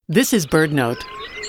This is BirdNote.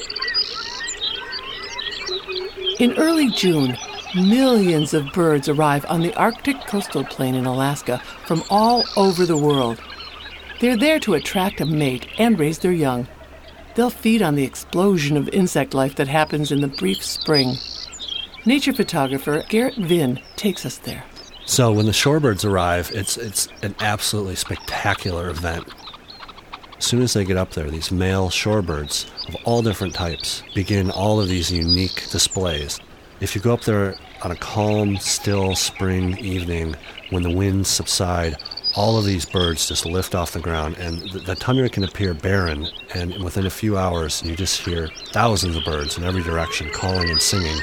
In early June, millions of birds arrive on the Arctic coastal plain in Alaska from all over the world. They're there to attract a mate and raise their young. They'll feed on the explosion of insect life that happens in the brief spring. Nature photographer Garrett Vinn takes us there. So when the shorebirds arrive, it's an absolutely spectacular event. As soon as they get up there, these male shorebirds of all different types begin all of these unique displays. If you go up there on a calm, still spring evening when the winds subside, all of these birds just lift off the ground, and the tundra can appear barren, and within a few hours you just hear thousands of birds in every direction calling and singing.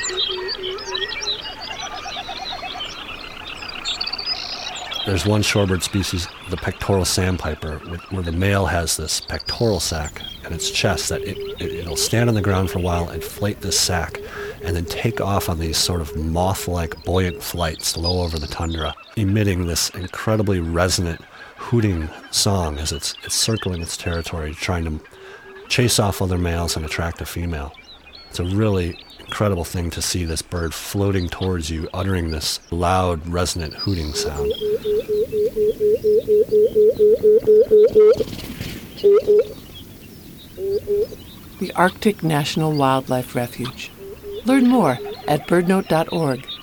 There's one shorebird species, the pectoral sandpiper, where the male has this pectoral sac in its chest that it'll stand on the ground for a while, inflate this sac, and then take off on these sort of moth-like buoyant flights low over the tundra, emitting this incredibly resonant hooting song as it's circling its territory, trying to chase off other males and attract a female. It's a really incredible thing to see this bird floating towards you, uttering this loud, resonant hooting sound. The Arctic National Wildlife Refuge. Learn more at birdnote.org.